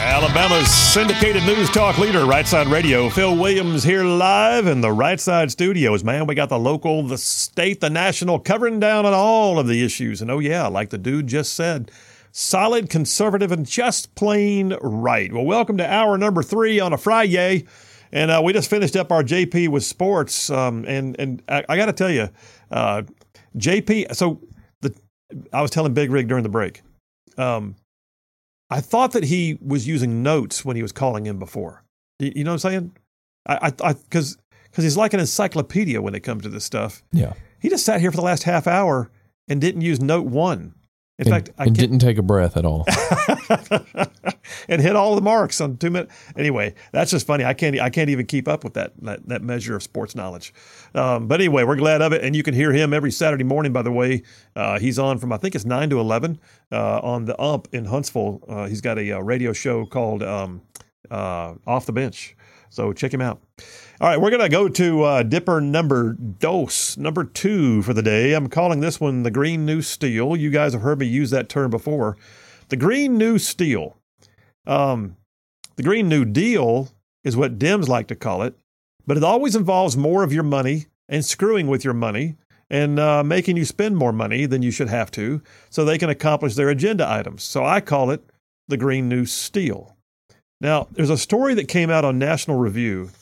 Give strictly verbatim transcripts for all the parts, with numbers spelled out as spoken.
Alabama's syndicated news talk leader, Right Side Radio. Phil Williams here live in the Right Side studios. Man, we got the local, the state, the national, covering down on all of the issues. And oh yeah, like the dude just said, solid, conservative, and just plain right. Well, welcome to hour number three on a Friday. And uh, we just finished up our J P with sports. Um, and and I, I got to tell you, uh, J P, so the I was telling Big Rig during the break, um, I thought that he was using notes when he was calling in before. You know what I'm saying? I, I, because because he's like an encyclopedia when it comes to this stuff. Yeah. He just sat here for the last half hour and didn't use note one. In and, fact, I and didn't take a breath at all. And hit all the marks on two minutes. Anyway, that's just funny. I can't I can't even keep up with that that, that measure of sports knowledge. Um, but anyway, we're glad of it. And you can hear him every Saturday morning, by the way. Uh, he's on from, I think it's nine to eleven uh, on the U M P in Huntsville. Uh, he's got a, a radio show called um, uh, Off the Bench. So check him out. All right, we're going to go to uh, Dipper number dos, number two for the day. I'm calling this one the Green New Steel. You guys have heard me use that term before. The Green New Steel. Um, the Green New Deal is what Dems like to call it, but it always involves more of your money and screwing with your money and uh, making you spend more money than you should have to so they can accomplish their agenda items. So I call it the Green New Steel. Now, there's a story that came out on National Review.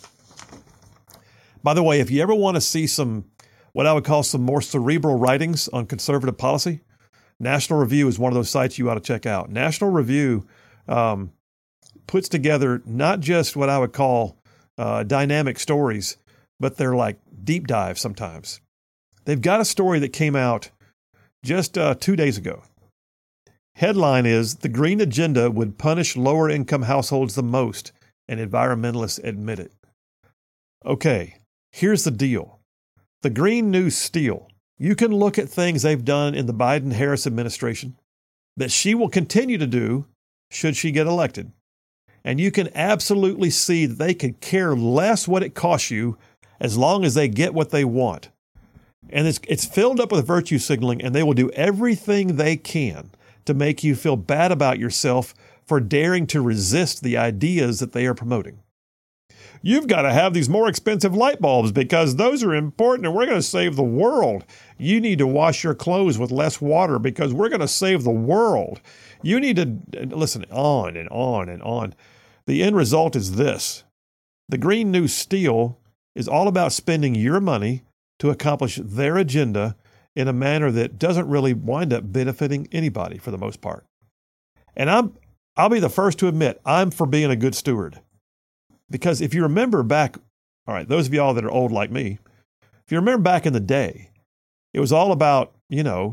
By the way, if you ever want to see some, what I would call some more cerebral writings on conservative policy, National Review is one of those sites you ought to check out. National Review um, puts together not just what I would call uh, dynamic stories, but they're like deep dives sometimes. They've got a story that came out just uh, two days ago. Headline is, the Green Agenda would punish lower income households the most, and environmentalists admit it. Okay, here's the deal. The Green New Steel. You can look at things they've done in the Biden-Harris administration that she will continue to do should she get elected. And you can absolutely see that they could care less what it costs you as long as they get what they want. And it's, it's filled up with virtue signaling, and they will do everything they can to make you feel bad about yourself for daring to resist the ideas that they are promoting. You've got to have these more expensive light bulbs because those are important and we're going to save the world. You need to wash your clothes with less water because we're going to save the world. You need to, listen, on and on and on. The end result is this. The Green New Steel is all about spending your money to accomplish their agenda in a manner that doesn't really wind up benefiting anybody for the most part. And I'm, I'll be the first to admit I'm for being a good steward. Because if you remember back, all right, those of y'all that are old like me, if you remember back in the day, it was all about, you know,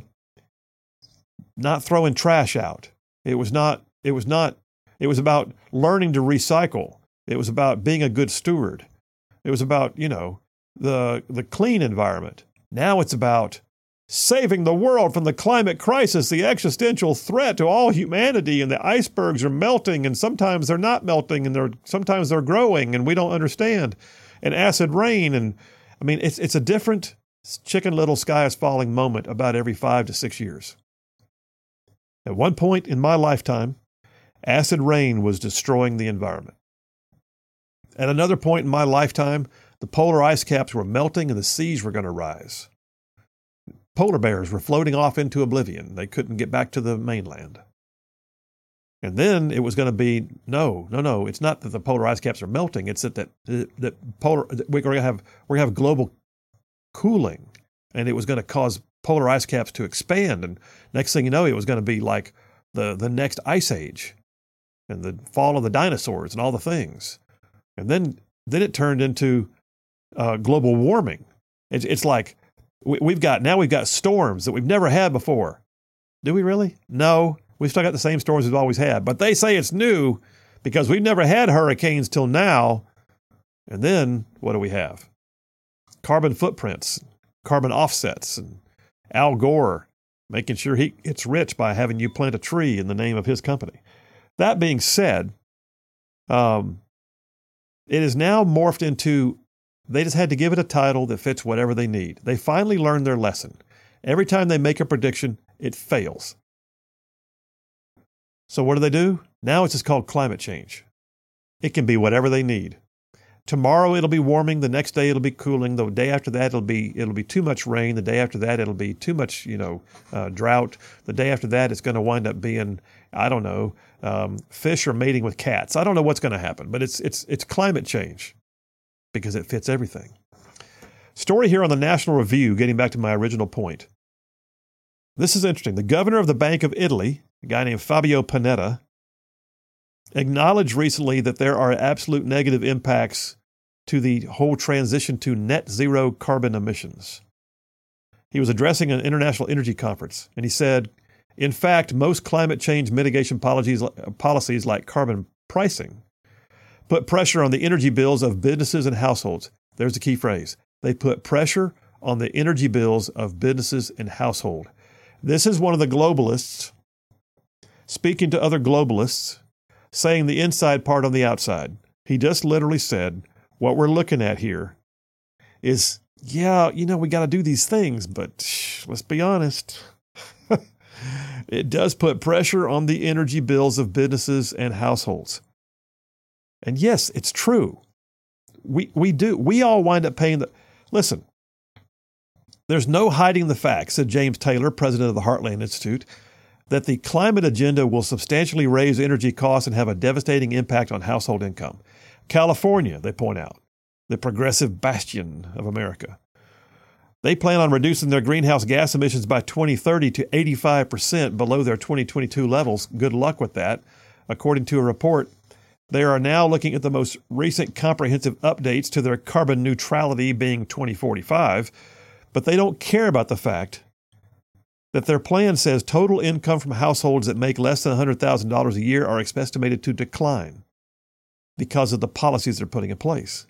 not throwing trash out. It was not, it was not, it was about learning to recycle. It was about being a good steward. It was about, you know, the the clean environment. Now it's about saving the world from the climate crisis, the existential threat to all humanity, and the icebergs are melting, and sometimes they're not melting, and they're sometimes they're growing, and we don't understand. And acid rain, and I mean, it's it's a different Chicken Little Sky is Falling moment about every five to six years. At one point in my lifetime, acid rain was destroying the environment. At another point in my lifetime, the polar ice caps were melting and the seas were going to rise. Polar bears were floating off into oblivion. They couldn't get back to the mainland. And then it was going to be, no, no, no. It's not that the polar ice caps are melting. It's that that, that polar we're going to have we're going to have global cooling, and it was going to cause polar ice caps to expand. And next thing you know, it was going to be like the the next ice age, and the fall of the dinosaurs and all the things. And then then it turned into uh, global warming. It's it's like we, we've got now we've got storms that we've never had before. Do we really? No. We've still got the same storms we've always had. But they say it's new because we've never had hurricanes till now. And then what do we have? Carbon footprints, carbon offsets, and Al Gore making sure he gets rich by having you plant a tree in the name of his company. That being said, um, it is now morphed into, they just had to give it a title that fits whatever they need. They finally learned their lesson. Every time they make a prediction, it fails. So what do they do? Now it's just called climate change. It can be whatever they need. Tomorrow it'll be warming. The next day it'll be cooling. The day after that it'll be it'll be too much rain. The day after that it'll be too much, you know, uh, drought. The day after that it's going to wind up being, I don't know, um, fish are mating with cats. I don't know what's going to happen, but it's it's it's climate change because it fits everything. Story here on the National Review, getting back to my original point. This is interesting. The governor of the Bank of Italy, a guy named Fabio Panetta, acknowledged recently that there are absolute negative impacts to the whole transition to net zero carbon emissions. He was addressing an international energy conference, and he said, in fact, most climate change mitigation policies, policies like carbon pricing put pressure on the energy bills of businesses and households. There's the key phrase. They put pressure on the energy bills of businesses and household. This is one of the globalists speaking to other globalists, saying the inside part on the outside. He just literally said, what we're looking at here is, yeah, you know, we got to do these things, but shh, let's be honest. It does put pressure on the energy bills of businesses and households. And yes, it's true. We we do. We all wind up paying the... Listen, there's no hiding the fact, said James Taylor, president of the Heartland Institute, that the climate agenda will substantially raise energy costs and have a devastating impact on household income. California, they point out, the progressive bastion of America. They plan on reducing their greenhouse gas emissions by twenty thirty to eighty-five percent below their twenty twenty-two levels. Good luck with that. According to a report, they are now looking at the most recent comprehensive updates to their carbon neutrality being twenty forty-five, but they don't care about the fact that their plan says total income from households that make less than one hundred thousand dollars a year are estimated to decline because of the policies they're putting in place.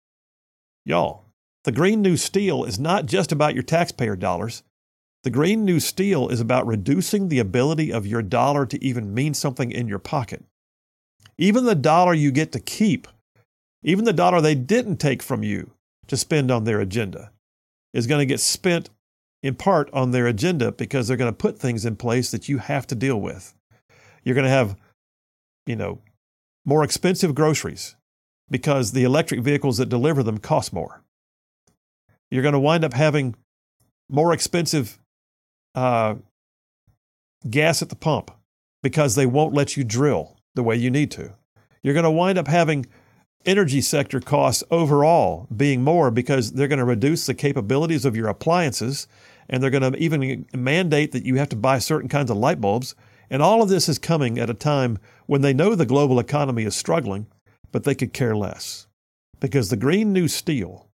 Y'all, the Green New Steel is not just about your taxpayer dollars. The Green New Steel is about reducing the ability of your dollar to even mean something in your pocket. Even the dollar you get to keep, even the dollar they didn't take from you to spend on their agenda, is going to get spent in part on their agenda because they're going to put things in place that you have to deal with. You're going to have, you know, more expensive groceries because the electric vehicles that deliver them cost more. You're going to wind up having more expensive uh, gas at the pump because they won't let you drill the way you need to. You're going to wind up having energy sector costs overall being more because they're going to reduce the capabilities of your appliances, and they're going to even mandate that you have to buy certain kinds of light bulbs. And all of this is coming at a time when they know the global economy is struggling, but they could care less because the Green New Steel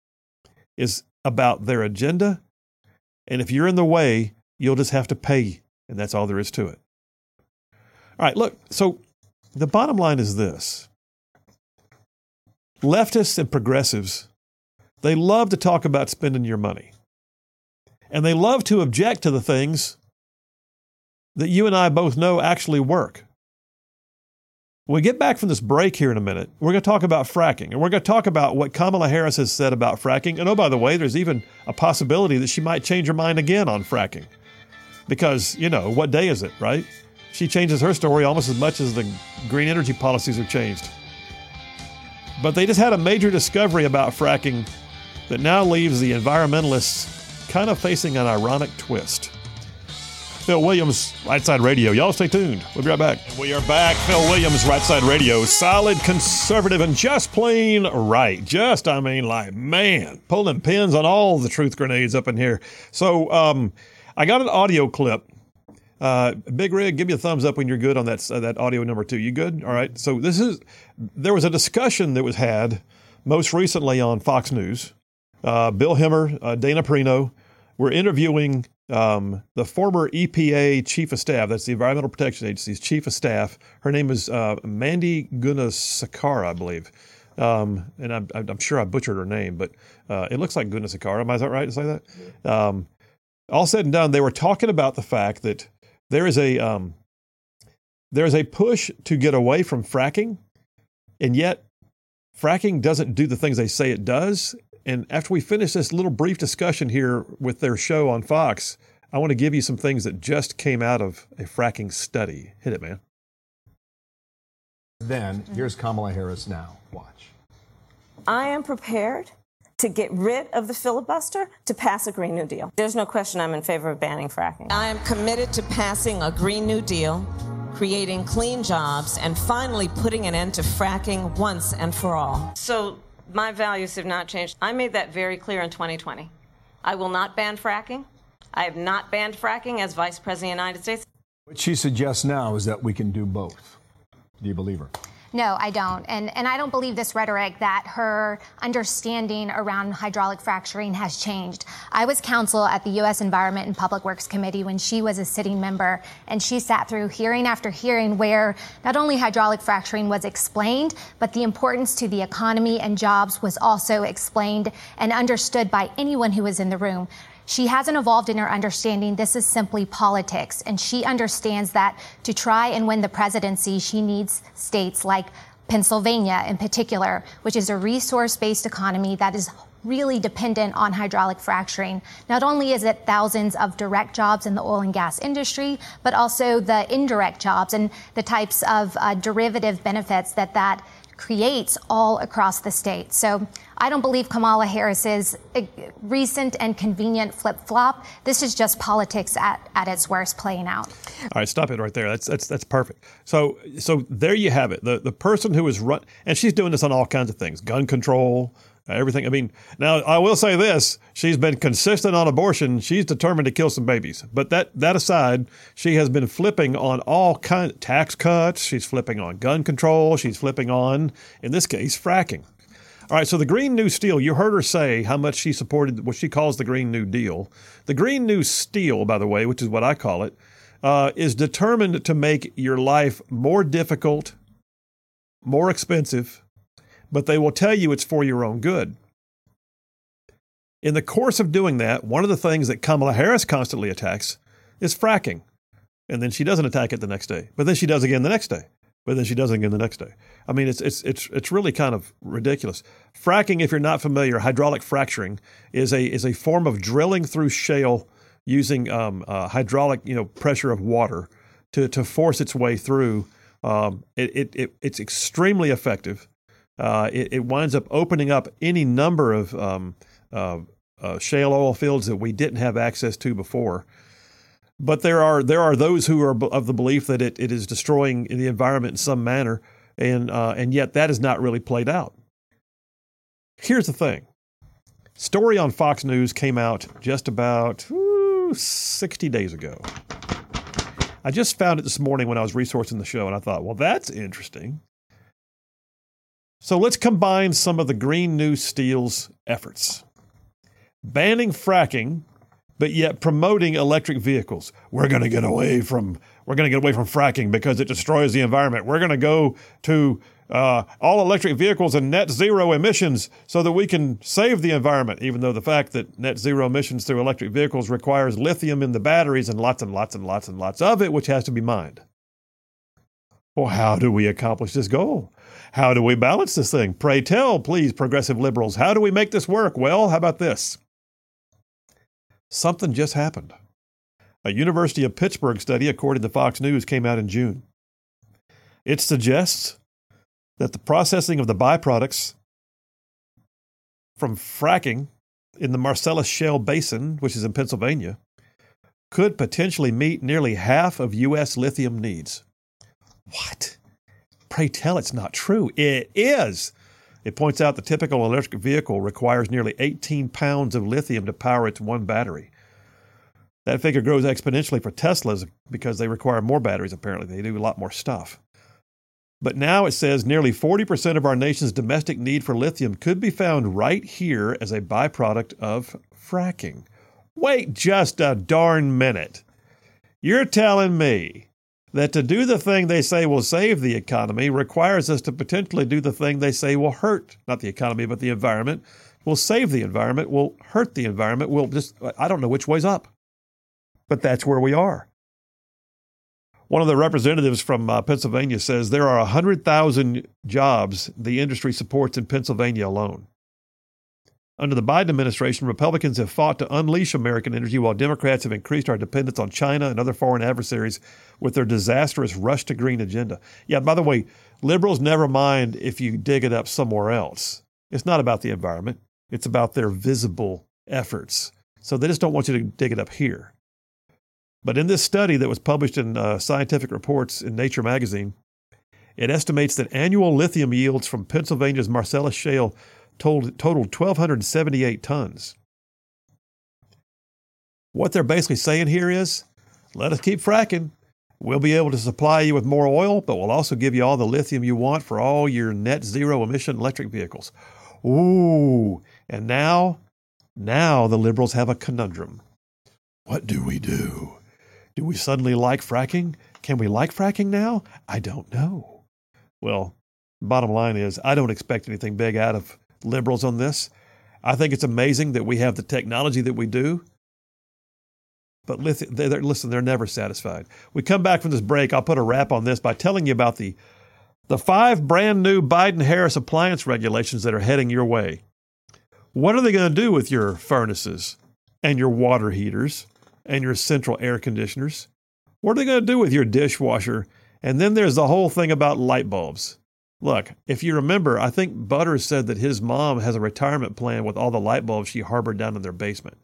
is about their agenda. And if you're in the way, you'll just have to pay. And that's all there is to it. All right, look, so the bottom line is this. Leftists and progressives, they love to talk about spending your money. And they love to object to the things that you and I both know actually work. When we get back from this break here in a minute, we're going to talk about fracking. And we're going to talk about what Kamala Harris has said about fracking. And oh, by the way, there's even a possibility that she might change her mind again on fracking. Because, you know, what day is it, right? She changes her story almost as much as the green energy policies are changed. But they just had a major discovery about fracking that now leaves the environmentalists kind of facing an ironic twist. Phil Williams, Right Side Radio. Y'all stay tuned. We'll be right back. We are back. Phil Williams, Right Side Radio. Solid, conservative, and just plain right. Just, I mean, like, man, pulling pins on all the truth grenades up in here. So um, I got an audio clip. Uh, Big Rig, give me a thumbs up when you're good on that uh, that audio number two. You good? All right. So this is, there was a discussion that was had most recently on Fox News. Uh, Bill Hemmer, uh, Dana Perino were interviewing um, the former E P A Chief of Staff. That's the Environmental Protection Agency's Chief of Staff. Her name is uh, Mandy Gunasekaran, I believe. Um, and I'm, I'm sure I butchered her name, but uh, it looks like Gunasekaran. Am I that right to say that? Yeah. Um, all said and done, they were talking about the fact that there is a um, there is a push to get away from fracking, and yet fracking doesn't do the things they say it does. And after we finish this little brief discussion here with their show on Fox, I want to give you some things that just came out of a fracking study. Hit it, man. Then, here's Kamala Harris now. Watch. I am prepared to get rid of the filibuster to pass a Green New Deal. There's no question I'm in favor of banning fracking. I am committed to passing a Green New Deal, creating clean jobs, and finally putting an end to fracking once and for all. So my values have not changed. I made that very clear in twenty twenty. I will not ban fracking. I have not banned fracking as Vice President of the United States. What she suggests now is that we can do both. Do you believe her? No, I don't. And and I don't believe this rhetoric that her understanding around hydraulic fracturing has changed. I was counsel at the U S Environment and Public Works Committee when she was a sitting member, and she sat through hearing after hearing where not only hydraulic fracturing was explained, but the importance to the economy and jobs was also explained and understood by anyone who was in the room. She hasn't evolved in her understanding. This is simply politics. And she understands that to try and win the presidency, she needs states like Pennsylvania in particular, which is a resource-based economy that is really dependent on hydraulic fracturing. Not only is it thousands of direct jobs in the oil and gas industry, but also the indirect jobs and the types of uh, derivative benefits that that creates all across the state. So I don't believe Kamala Harris's recent and convenient flip-flop. This is just politics at, at its worst playing out. All right, stop it right there. That's that's that's perfect. So so there you have it. The the person who is run, and she's doing this on all kinds of things, gun control, everything. I mean, now I will say this: she's been consistent on abortion. She's determined to kill some babies. But that that aside, she has been flipping on all kinds of tax cuts. She's flipping on gun control. She's flipping on, in this case, fracking. All right, so the Green New Steel, you heard her say how much she supported what she calls the Green New Deal. The Green New Steel, by the way, which is what I call it, uh, is determined to make your life more difficult, more expensive, but they will tell you it's for your own good. In the course of doing that, one of the things that Kamala Harris constantly attacks is fracking. And then she doesn't attack it the next day, but then she does again the next day. But then she does it again the next day. I mean, it's it's it's it's really kind of ridiculous. Fracking, if you're not familiar, hydraulic fracturing is a is a form of drilling through shale using um, uh, hydraulic, you know, pressure of water to to force its way through. Um, it, it it it's extremely effective. Uh, it, it winds up opening up any number of um, uh, uh, shale oil fields that we didn't have access to before. But there are there are those who are of the belief that it, it is destroying the environment in some manner, and uh, and yet that is not really played out. Here's the thing. Story on Fox News came out just about ooh, sixty days ago. I just found it this morning when I was resourcing the show, and I thought, well, that's interesting. So let's combine some of the Green New Steel's efforts. Banning fracking, but yet promoting electric vehicles. We're going to get away from we're going to get away from fracking because it destroys the environment. We're going to go to uh, all electric vehicles and net zero emissions so that we can save the environment, even though the fact that net zero emissions through electric vehicles requires lithium in the batteries and lots and lots and lots and lots of it, which has to be mined. Well, how do we accomplish this goal? How do we balance this thing? Pray tell, please, progressive liberals. How do we make this work? Well, how about this? Something just happened. A University of Pittsburgh study, according to Fox News, came out in June. It suggests that the processing of the byproducts from fracking in the Marcellus Shale Basin, which is in Pennsylvania, could potentially meet nearly half of U S lithium needs. What? Pray tell, it's not true. It is. It points out the typical electric vehicle requires nearly eighteen pounds of lithium to power its one battery. That figure grows exponentially for Teslas because they require more batteries, apparently. They do a lot more stuff. But now it says nearly forty percent of our nation's domestic need for lithium could be found right here as a byproduct of fracking. Wait just a darn minute. You're telling me that to do the thing they say will save the economy requires us to potentially do the thing they say will hurt, not the economy, but the environment, will save the environment, will hurt the environment, will just, I don't know which way's up. But that's where we are. One of the representatives from uh, Pennsylvania says there are one hundred thousand jobs the industry supports in Pennsylvania alone. Under the Biden administration, Republicans have fought to unleash American energy while Democrats have increased our dependence on China and other foreign adversaries with their disastrous rush to green agenda. Yeah, by the way, liberals never mind if you dig it up somewhere else. It's not about the environment. It's about their visible efforts. So they just don't want you to dig it up here. But in this study that was published in uh, Scientific Reports in Nature magazine, it estimates that annual lithium yields from Pennsylvania's Marcellus Shale totaled, totaled one thousand two hundred seventy-eight tons. What they're basically saying here is, let us keep fracking. We'll be able to supply you with more oil, but we'll also give you all the lithium you want for all your net zero emission electric vehicles. Ooh, and now, now the liberals have a conundrum. What do we do? Do we suddenly like fracking? Can we like fracking now? I don't know. Well, bottom line is, I don't expect anything big out of liberals on this. I think it's amazing that we have the technology that we do. But listen, they're, listen, they're never satisfied. We come back from this break, I'll put a wrap on this by telling you about the, the five brand new Biden-Harris appliance regulations that are heading your way. What are they going to do with your furnaces and your water heaters and your central air conditioners? What are they going to do with your dishwasher? And then there's the whole thing about light bulbs. Look, if you remember, I think Butters said that his mom has a retirement plan with all the light bulbs she harbored down in their basement.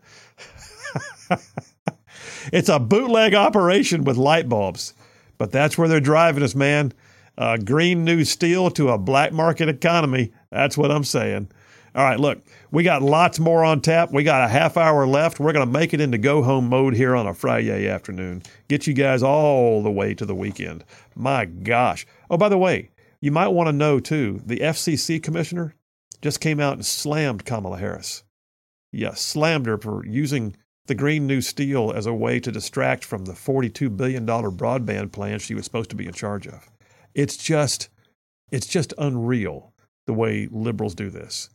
It's a bootleg operation with light bulbs, but that's where they're driving us, man. Uh, green new steel to a black market economy. That's what I'm saying. All right, look, we got lots more on tap. We got a half hour left. We're going to make it into go-home mode here on a Friday afternoon. Get you guys all the way to the weekend. My gosh. Oh, by the way, you might want to know, too, the F C C commissioner just came out and slammed Kamala Harris. Yeah, slammed her for using the green new steel as a way to distract from the forty-two billion dollars broadband plan she was supposed to be in charge of. It's just, it's just unreal the way liberals do this.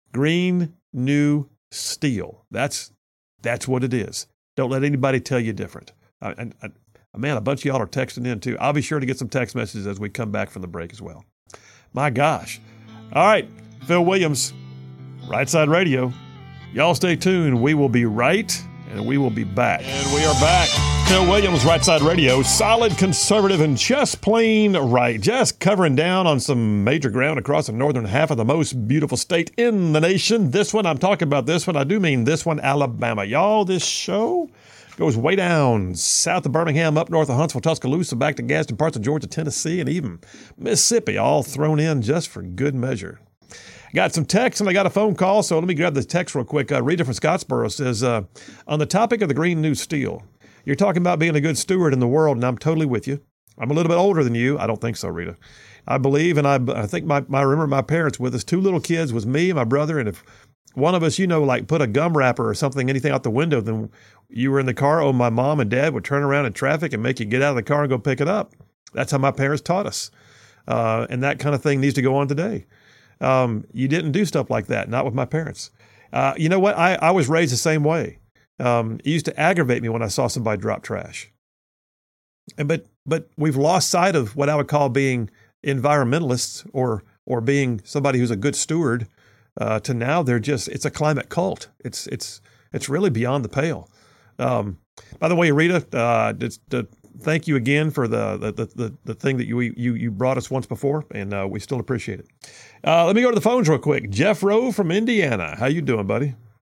Green new steel. That's, that's what it is. Don't let anybody tell you different. I, I, I, man, a bunch of y'all are texting in too. I'll be sure to get some text messages as we come back from the break as well. My gosh. All right, Phil Williams, Right Side Radio. Y'all stay tuned. We will be right, and we will be back. And we are back. Phil Williams, Right Side Radio. Solid conservative and just plain right. Just covering down on some major ground across the northern half of the most beautiful state in the nation. This one, I'm talking about this one. I do mean this one, Alabama. Y'all, this show goes way down south of Birmingham, up north of Huntsville, Tuscaloosa, back to Gadsden, parts of Georgia, Tennessee, and even Mississippi, all thrown in just for good measure. Got some text and I got a phone call, so let me grab the text real quick. Uh, Rita from Scottsboro says, uh, on the topic of the green new steel, you're talking about being a good steward in the world, and I'm totally with you. I'm a little bit older than you. I don't think so, Rita. I believe, and I, I think my, my I remember my parents with us, two little kids was me and my brother, and if one of us, you know, like put a gum wrapper or something, anything out the window, then you were in the car, oh, my mom and dad would turn around in traffic and make you get out of the car and go pick it up. That's how my parents taught us. Uh, and that kind of thing needs to go on today. Um, you didn't do stuff like that, not with my parents. Uh, you know what? I, I was raised the same way. Um, it used to aggravate me when I saw somebody drop trash. And, but but we've lost sight of what I would call being environmentalists or or being somebody who's a good steward. Uh, to now, they're just it's a climate cult. It's it's it's really beyond the pale. Um, by the way, Rita, uh, it's, uh, thank you again for the the, the the thing that you you you brought us once before, and uh, we still appreciate it. Uh, let me go to the phones real quick. Jeff Rowe from Indiana, how you doing, buddy?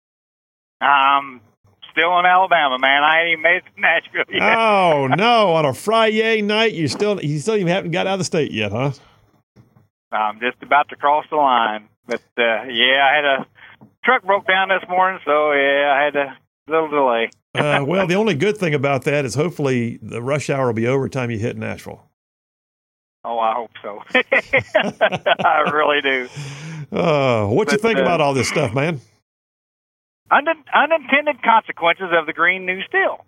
Um. Still in Alabama, man. I ain't even made it to Nashville yet. Oh no! On a Friday night, you still you still even haven't got out of the state yet, huh? I'm just about to cross the line, but uh, yeah, I had a truck broke down this morning, so yeah, I had a little delay. uh, well, the only good thing about that is hopefully the rush hour will be over time you hit Nashville. Oh, I hope so. I really do. Uh, what but, you think uh, about all this stuff, man? Unintended consequences of the green new steel.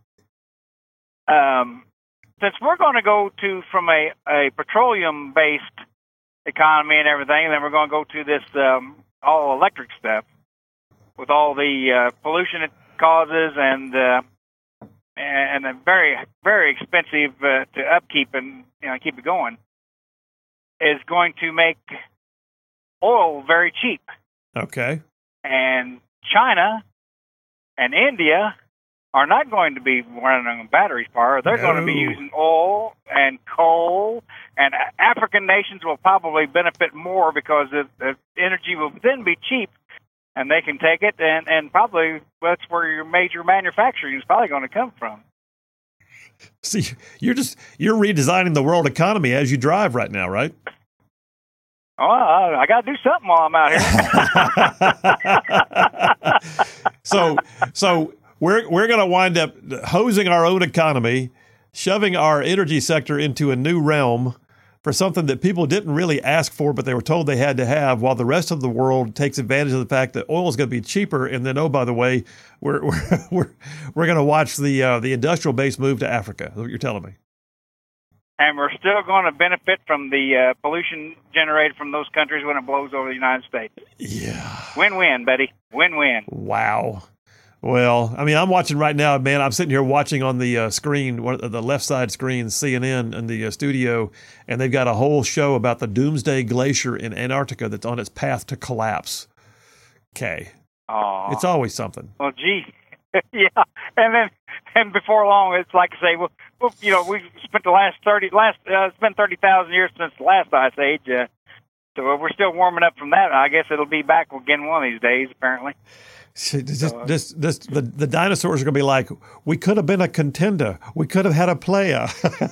Um, since we're going to go to from a, a petroleum-based economy and everything, and then we're going to go to this um, all-electric stuff with all the uh, pollution it causes and uh, and a very very expensive uh, to upkeep and you know keep it going, is going to make oil very cheap. Okay. And China and India are not going to be running on batteries power. They're No. going to be using oil and coal, and African nations will probably benefit more because the, the energy will then be cheap, and they can take it, and, and probably that's where your major manufacturing is probably going to come from. See, you're just you're redesigning the world economy as you drive right now, right? Oh, I, I got to do something while I'm out here. so, so we're we're going to wind up hosing our own economy, shoving our energy sector into a new realm for something that people didn't really ask for, but they were told they had to have, while the rest of the world takes advantage of the fact that oil is going to be cheaper. And then, oh, by the way, we're we're we're, we're going to watch the uh, the industrial base move to Africa. That's what you're telling me. And we're still going to benefit from the uh, pollution generated from those countries when it blows over the United States. Yeah. Win-win, buddy. Win-win. Wow. Well, I mean, I'm watching right now, man. I'm sitting here watching on the uh, screen, one of the left side screen, C N N in the uh, studio, and they've got a whole show about the Doomsday Glacier in Antarctica that's on its path to collapse. Okay. Aw. It's always something. Well, gee. Yeah. And then, and before long, it's like I say, well, well you know, we've spent the last thirty, last, uh, it's been thirty thousand years since the last ice age. Uh, so we're still warming up from that. I guess it'll be back again one of these days, apparently. Just, this, this, the, the dinosaurs are going to be like, we could have been a contender. We could have had a player.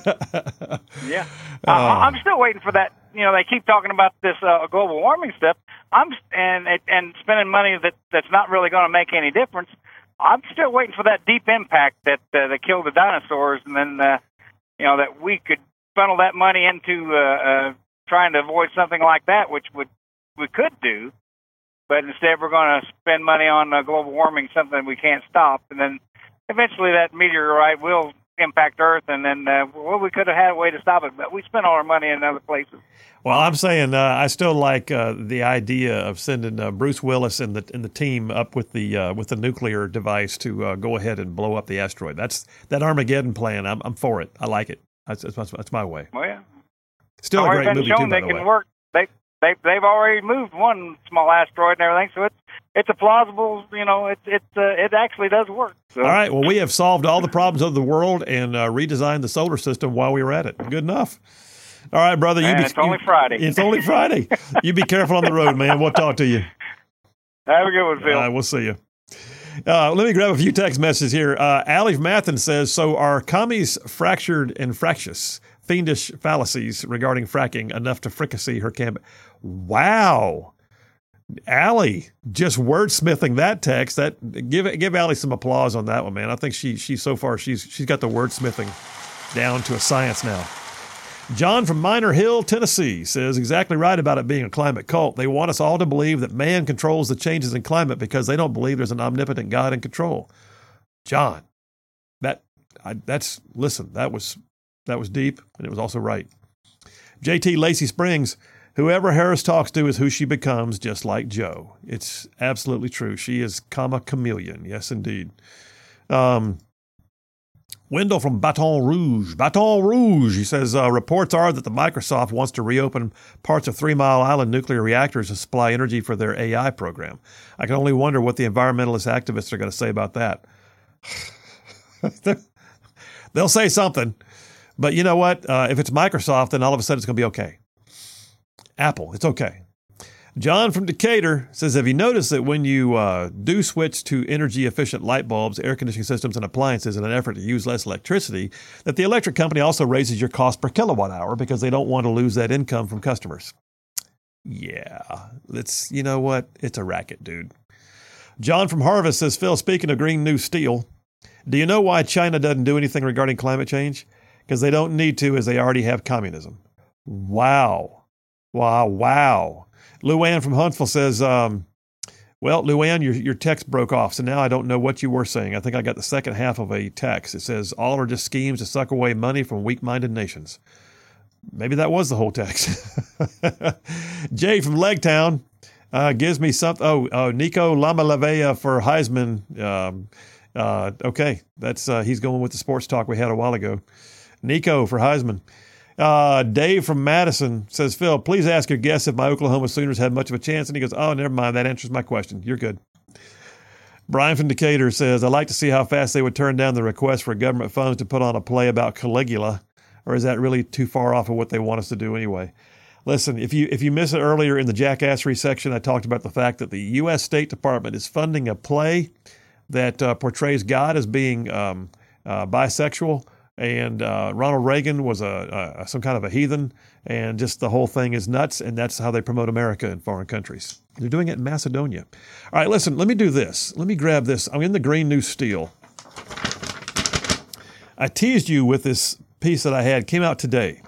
Yeah. Uh, I'm still waiting for that. You know, they keep talking about this uh, global warming stuff. I'm and and spending money that that's not really going to make any difference. I'm still waiting for that deep impact that uh, that killed the dinosaurs, and then uh, you know that we could funnel that money into uh, uh, trying to avoid something like that, which would we could do. But instead, we're going to spend money on uh, global warming, something we can't stop. And then eventually that meteorite will impact Earth. And then, uh, well, we could have had a way to stop it, but we spent all our money in other places. Well, I'm saying uh, I still like uh, the idea of sending uh, Bruce Willis and the and the team up with the uh, with the nuclear device to uh, go ahead and blow up the asteroid. That's that Armageddon plan. I'm I'm for it. I like it. That's that's, that's my way. Well, yeah. Still a great been movie shown too, by they the can way. work. They they they've already moved one small asteroid and everything, so it's it's a plausible. You know, it's it's uh, it actually does work. So. All right. Well, we have solved all the problems of the world and uh, redesigned the solar system while we were at it. Good enough. All right, brother. You And be, it's only you, Friday. It's only Friday. You be careful on the road, man. We'll talk to you. Have a good one, Phil. All right, we'll see you. Uh, let me grab a few text messages here. Uh, Alif Mathen says, so are commies fractured and fractious, fiendish fallacies regarding fracking enough to fricassee her campaign? Wow. Allie, just wordsmithing that text. That give give Allie some applause on that one, man. I think she she so far she's she's got the wordsmithing down to a science now. John from Minor Hill, Tennessee says exactly right about it being a climate cult. They want us all to believe that man controls the changes in climate because they don't believe there's an omnipotent God in control. John, that I, that's listen, that was that was deep and it was also right. J T Lacey Springs, whoever Harris talks to is who she becomes, just like Joe. It's absolutely true. She is comma chameleon. Yes, indeed. Um, Wendell from Baton Rouge. Baton Rouge, he says, uh, reports are that the Microsoft wants to reopen parts of Three Mile Island nuclear reactors to supply energy for their A I program. I can only wonder what the environmentalist activists are going to say about that. They'll say something. But you know what? Uh, if it's Microsoft, then all of a sudden it's going to be okay. Apple, it's okay. John from Decatur says, have you noticed that when you uh, do switch to energy-efficient light bulbs, air conditioning systems, and appliances in an effort to use less electricity, that the electric company also raises your cost per kilowatt hour because they don't want to lose that income from customers? Yeah, it's, you know what? It's a racket, dude. John from Harvest says, Phil, speaking of green new steel, do you know why China doesn't do anything regarding climate change? Because they don't need to, as they already have communism. Wow. Wow, wow. Luann from Huntsville says, um, well, Luann, your your text broke off, so now I don't know what you were saying. I think I got the second half of a text. It says, all are just schemes to suck away money from weak-minded nations. Maybe that was the whole text. Jay from Legtown uh, gives me something. Oh, uh, Nico Lamalavea for Heisman. Um, uh, okay, that's uh, he's going with the sports talk we had a while ago. Nico for Heisman. Uh, Dave from Madison says, Phil, please ask your guest if my Oklahoma Sooners had much of a chance. And he goes, oh, never mind. That answers my question. You're good. Brian from Decatur says, I'd like to see how fast they would turn down the request for government funds to put on a play about Caligula. Or is that really too far off of what they want us to do anyway? Listen, if you if you missed it earlier in the jackassery section, I talked about the fact that the U S State Department is funding a play that uh, portrays God as being um, uh, bisexual, and uh, Ronald Reagan was a, a some kind of a heathen, and just the whole thing is nuts, and that's how they promote America in foreign countries. They're doing it in Macedonia. All right, listen, let me do this. Let me grab this. I'm in the Green New Steel. I teased you with this piece that I had, came out today.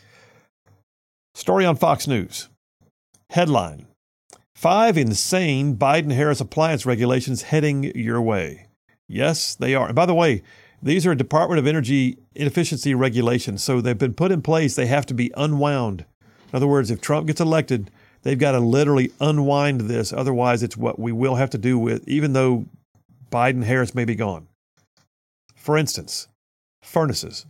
Story on Fox News. Headline, Five insane Biden-Harris appliance regulations heading your way. Yes, they are. And by the way, these are Department of Energy inefficiency regulations, so they've been put in place. They have to be unwound. In other words, if Trump gets elected, they've got to literally unwind this. Otherwise, it's what we will have to do with, even though Biden-Harris may be gone. For instance, furnaces.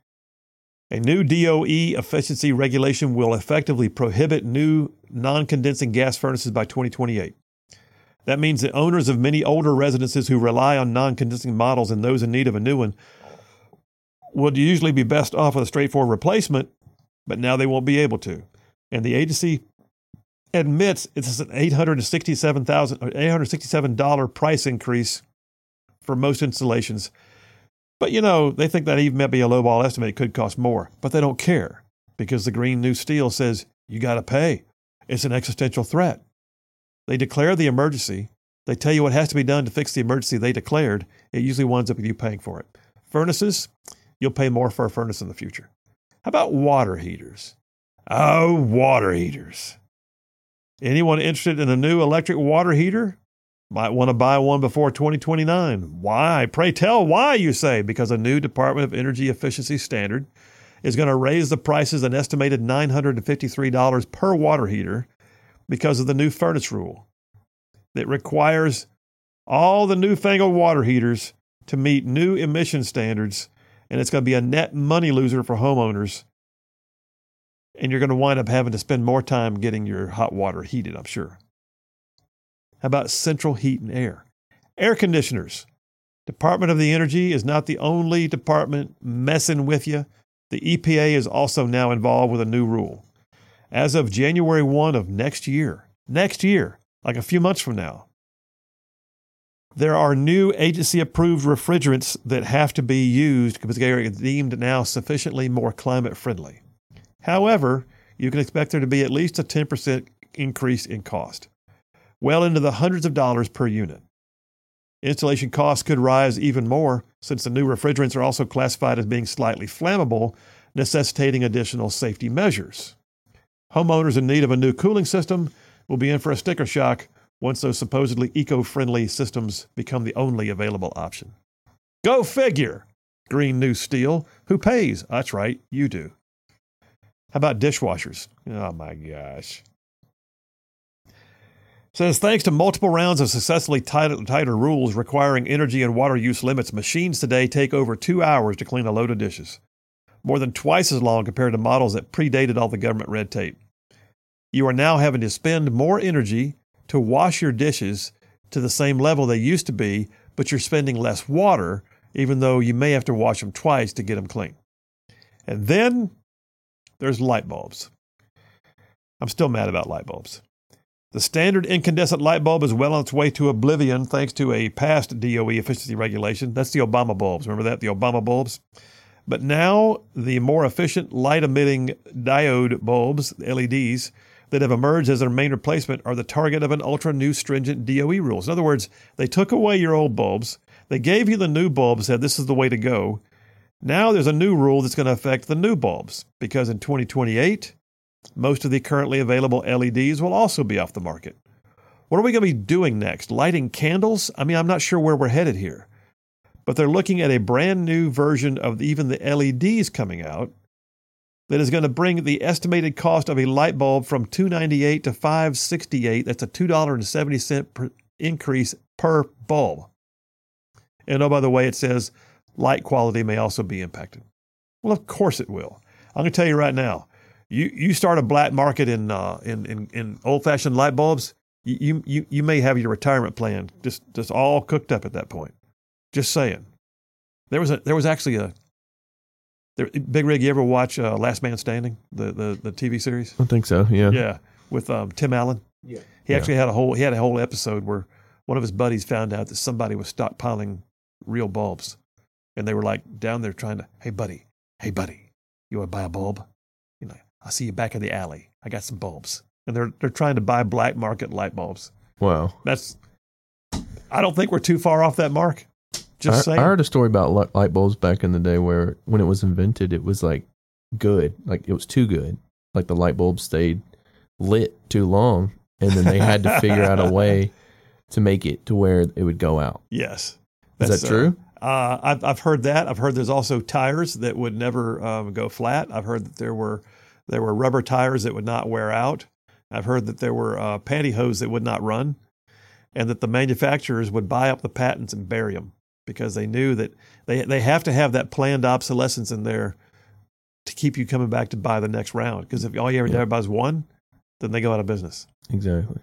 A new D O E efficiency regulation will effectively prohibit new non-condensing gas furnaces by twenty twenty-eight. That means that owners of many older residences who rely on non-condensing models and those in need of a new one would usually be best off with a straightforward replacement, but now they won't be able to. And the agency admits it's an eight hundred sixty-seven thousand dollars eight hundred sixty-seven dollars price increase for most installations. But, you know, they think that even might be a lowball estimate. It could cost more. But they don't care because the Green New Steel says you got to pay. It's an existential threat. They declare the emergency. They tell you what has to be done to fix the emergency they declared. It usually winds up with you paying for it. Furnaces, you'll pay more for a furnace in the future. How about water heaters? Oh, water heaters. Anyone interested in a new electric water heater? Might want to buy one before twenty twenty-nine. Why? Pray tell why, you say. Because a new Department of Energy efficiency standard is going to raise the prices an estimated nine hundred fifty-three dollars per water heater because of the new furnace rule that requires all the newfangled water heaters to meet new emission standards, and it's going to be a net money loser for homeowners, and you're going to wind up having to spend more time getting your hot water heated, I'm sure. How about central heat and air? Air conditioners. Department of the Energy is not the only department messing with you. The E P A is also now involved with a new rule. As of January first of next year, next year, like a few months from now, there are new agency-approved refrigerants that have to be used because they are deemed now sufficiently more climate-friendly. However, you can expect there to be at least a ten percent increase in cost, well into the hundreds of dollars per unit. Installation costs could rise even more since the new refrigerants are also classified as being slightly flammable, necessitating additional safety measures. Homeowners in need of a new cooling system will be in for a sticker shock once those supposedly eco-friendly systems become the only available option. Go figure! Green New Steel. Who pays? That's right, you do. How about dishwashers? Oh my gosh. Says, thanks to multiple rounds of successfully tighter, tighter rules requiring energy and water use limits, machines today take over two hours to clean a load of dishes, more than twice as long compared to models that predated all the government red tape. You are now having to spend more energy to wash your dishes to the same level they used to be, but you're spending less water, even though you may have to wash them twice to get them clean. And then there's light bulbs. I'm still mad about light bulbs. The standard incandescent light bulb is well on its way to oblivion thanks to a past D O E efficiency regulation. That's the Obama bulbs. Remember that? The Obama bulbs? But now the more efficient light-emitting diode bulbs, L E Ds, that have emerged as their main replacement are the target of an ultra-new stringent D O E rules. In other words, they took away your old bulbs. They gave you the new bulbs, said this is the way to go. Now there's a new rule that's going to affect the new bulbs because in twenty twenty-eight, most of the currently available L E Ds will also be off the market. What are we going to be doing next? Lighting candles? I mean, I'm not sure where we're headed here. But they're looking at a brand new version of even the L E Ds coming out that is going to bring the estimated cost of a light bulb from two dollars and ninety-eight cents to five dollars and sixty-eight cents. That's a two dollars and seventy cents per increase per bulb. And oh, by the way, it says light quality may also be impacted. Well, of course it will. I'm going to tell you right now, you, you start a black market in, uh, in, in, in old-fashioned light bulbs, you, you, you may have your retirement plan just, just all cooked up at that point. Just saying. There was a, there was actually a, there, Big Rig, you ever watch uh, Last Man Standing, the, the, the T V series? I think so, yeah. Yeah, with um, Tim Allen. Yeah. He actually had a whole, he had a whole episode where one of his buddies found out that somebody was stockpiling real bulbs. And they were like down there trying to, hey, buddy, hey, buddy, you want to buy a bulb? You know, I'll see you back in the alley. I got some bulbs. And they're they're trying to buy black market light bulbs. Wow. That's, I don't think we're too far off that mark. Just I, saying. I heard a story about li- light bulbs back in the day where when it was invented, it was like good. Like it was too good. Like the light bulb stayed lit too long. And then they had to figure out a way to make it to where it would go out. Yes. Is That's, that true? Uh, uh, I've, I've heard that. I've heard there's also tires that would never um, go flat. I've heard that there were there were rubber tires that would not wear out. I've heard that there were uh, pantyhose that would not run, and that the manufacturers would buy up the patents and bury them because they knew that they they have to have that planned obsolescence in there to keep you coming back to buy the next round. Because if all you ever Yeah. did buys one, then they go out of business. Exactly.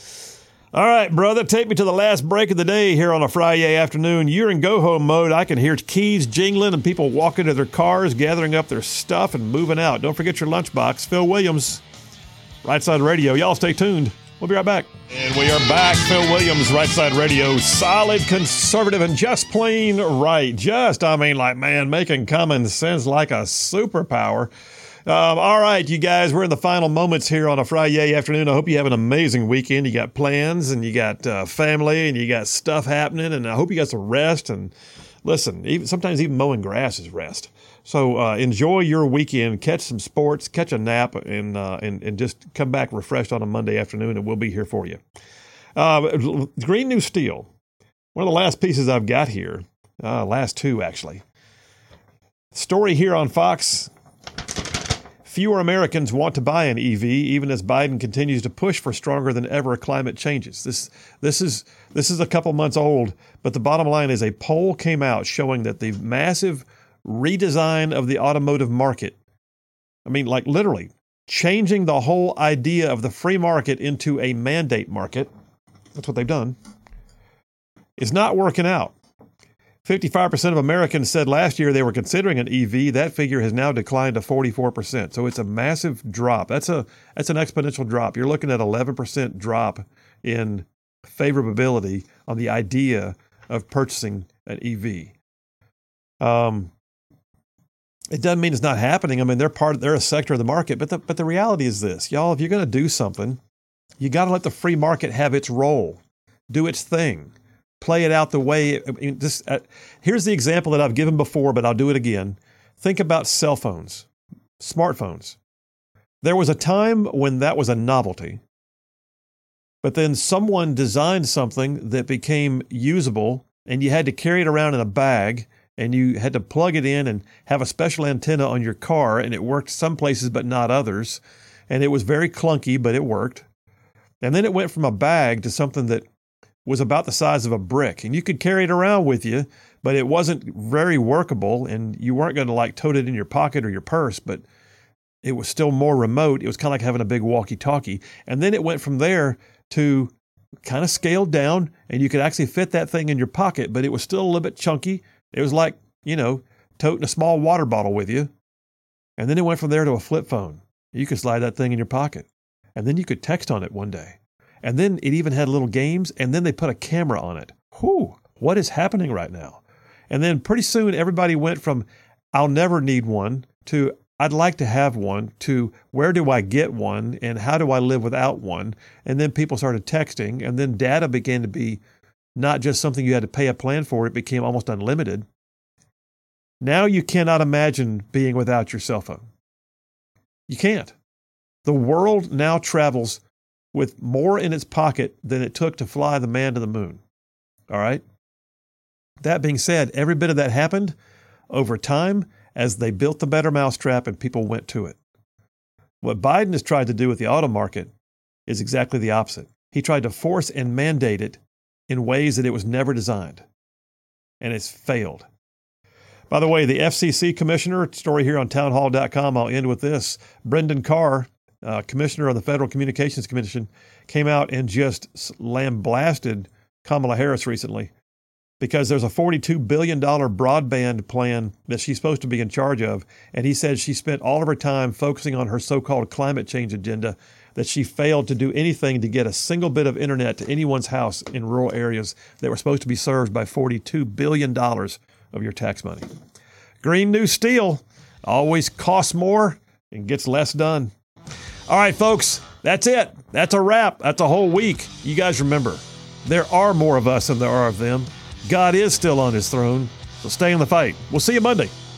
All right, brother, take me to the last break of the day here on a Friday afternoon. You're in go-home mode. I can hear keys jingling and people walking to their cars, gathering up their stuff and moving out. Don't forget your lunchbox. Phil Williams, Right Side Radio. Y'all stay tuned. We'll be right back. And we are back. Phil Williams, Right Side Radio. Solid, conservative, and just plain right. Just, I mean, like, man, making common sense like a superpower. Um, all right, you guys, we're in the final moments here on a Friday afternoon. I hope you have an amazing weekend. You got plans and you got uh, family and you got stuff happening, and I hope you got some rest. And listen, even, sometimes even mowing grass is rest. So uh, enjoy your weekend, catch some sports, catch a nap, and, uh, and and just come back refreshed on a Monday afternoon, and we'll be here for you. Uh, Green New Steel, one of the last pieces I've got here, uh, last two actually. Story here on Fox. Fewer Americans want to buy an E V, even as Biden continues to push for stronger than ever climate changes. This this is this is a couple months old, but the bottom line is a poll came out showing that the massive redesign of the automotive market, I mean, like literally changing the whole idea of the free market into a mandate market, that's what they've done, is not working out. fifty-five percent of Americans said last year they were considering an E V. That figure has now declined to forty-four percent. So it's a massive drop. That's a that's an exponential drop. You're looking at eleven percent drop in favorability on the idea of purchasing an E V. Um, it doesn't mean it's not happening. I mean, they're part of, they're a sector of the market, but the, but the reality is this, y'all, if you're going to do something, you got to let the free market have its role, do its thing. Play it out the way. I mean, this, uh, here's the example that I've given before, but I'll do it again. Think about cell phones, smartphones. There was a time when that was a novelty, but then someone designed something that became usable, and you had to carry it around in a bag, and you had to plug it in and have a special antenna on your car, and it worked some places but not others. And it was very clunky, but it worked. And then it went from a bag to something that was about the size of a brick, and you could carry it around with you, but it wasn't very workable, and you weren't going to like tote it in your pocket or your purse, but it was still more remote. It was kind of like having a big walkie-talkie. And then it went from there to kind of scaled down, and you could actually fit that thing in your pocket, but it was still a little bit chunky. It was like, you know, toting a small water bottle with you. And then it went from there to a flip phone. You could slide that thing in your pocket, and then you could text on it one day. And then it even had little games, and then they put a camera on it. Whew, what is happening right now? And then pretty soon everybody went from, I'll never need one, to I'd like to have one, to where do I get one, and how do I live without one? And then people started texting, and then data began to be not just something you had to pay a plan for, it became almost unlimited. Now you cannot imagine being without your cell phone. You can't. The world now travels with more in its pocket than it took to fly the man to the moon. All right? That being said, every bit of that happened over time as they built the better mousetrap and people went to it. What Biden has tried to do with the auto market is exactly the opposite. He tried to force and mandate it in ways that it was never designed. And it's failed. By the way, the F C C commissioner, story here on townhall dot com, I'll end with this. Brendan Carr, uh, commissioner of the Federal Communications Commission, came out and just lambasted Kamala Harris recently because there's a forty-two billion dollars broadband plan that she's supposed to be in charge of. And he said she spent all of her time focusing on her so-called climate change agenda, that she failed to do anything to get a single bit of internet to anyone's house in rural areas that were supposed to be served by forty-two billion dollars of your tax money. Green New Steel always costs more and gets less done. All right, folks, that's it. That's a wrap. That's a whole week. You guys remember, there are more of us than there are of them. God is still on his throne, so stay in the fight. We'll see you Monday.